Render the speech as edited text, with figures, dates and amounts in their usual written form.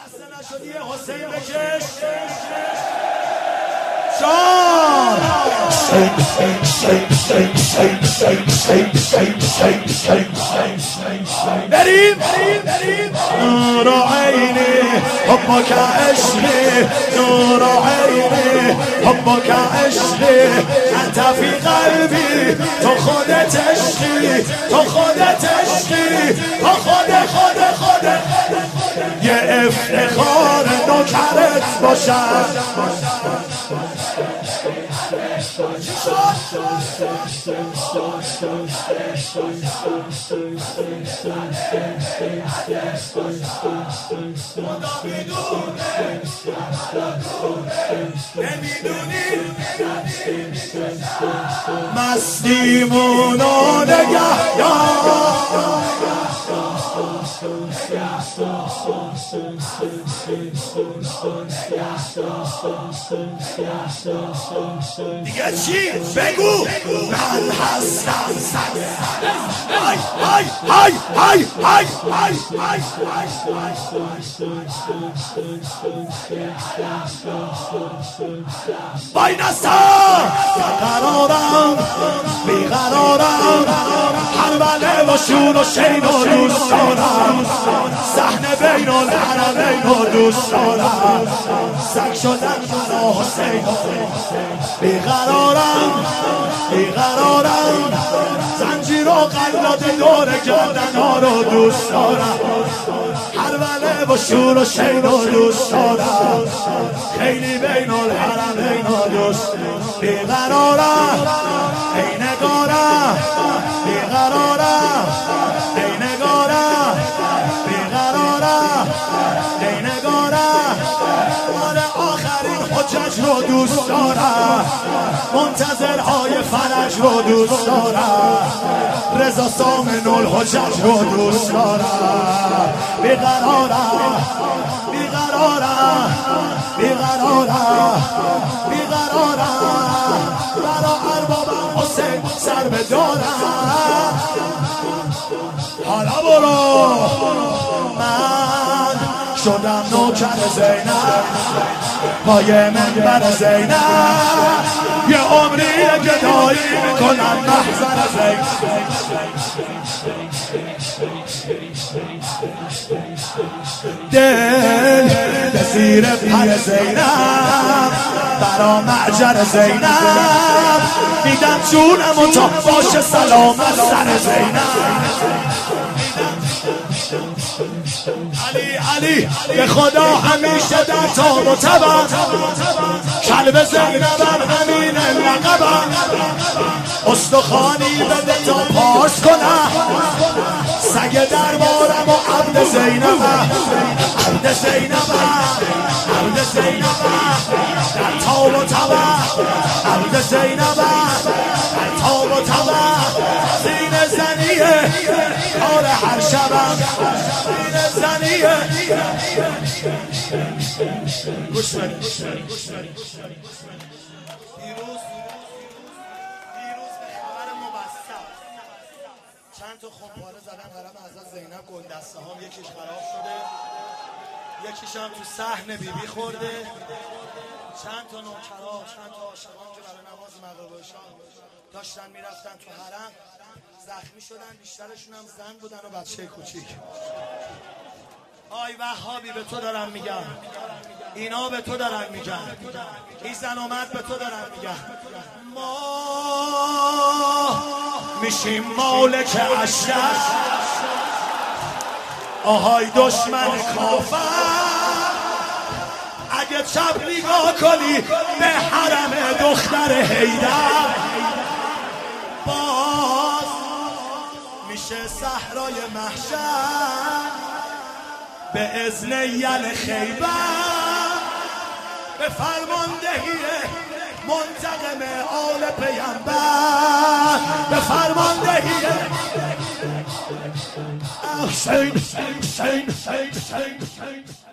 خسته نشدی حسین بکش شار بریم نور عینی حبک عشقی نور عینی حبک عشقی انت فی قلبی تو خودت عشقی تو خودت عشقی تو خودت یه افتخار نوکرت باشم مستیمونو نگه دیگه چی؟ بگو من هستم های های های های های های بای نستم قرارم بیقرارم حربله و شور و شین و دوست دارم صحنه بین الحرمین و دوست دارم سگ شدن من و حسین بیقرارم زنجیر و قلات دور گردن ها رو دوست دارم حربله و شور و شین و دوست دارم خیلی بین الحرمین و دوست بیقرارم ای نگارم بیقرارم ای نگارم بیقرارم ای نگارم مال آخرین حجج رو دوست دارم منتظرهای فرج رو دوست دارم رضا سامن الحجج رو دوست دارم بیقرارم برا اربابم حسین سر بدارم حالا برو من شدم نوکر زینب پای منبر زینب یه عمری گدایی میکنم محضر زینب دل به زیر پای زینب برا معجر زینب میدم جونمو تا باشه سلامت سر زینب علی به خدا همیشه در تاب و تبم کلب زینبم همین لقبم استخوانی بده تا پاس کنم سگ دربارم و عبد زینبم در تاب و تبم عبد زینبم در تاب و تبم زین زنیه کار هر شبم زین زنیه گوش بدید دیروز به خبر مبسط چند تا خمپاره زدن حرم حضرت زینب گلدسته هم یکیش خراب شده یکیش هم تو صحن بیبی خورده چند تا نوکرها چند تا عاشقان که برای نماز مغرب و عشا داشتن میرفتن تو حرم زخمی شدن بیشترشون هم زن بودن و بچه کوچیک آی وهابی به تو دارم میگم اینا به تو دارن میگن این زن اومد به تو دارن میگن ما میشیم مالک اشرف آهای دشمن کافر اگه چپ نگاه کنی به حرم دختر حیدر باز میشه صحرای محشر به اذن یل خیبر به فرماندهی منتقم آل پیامبر به فرماندهی حسین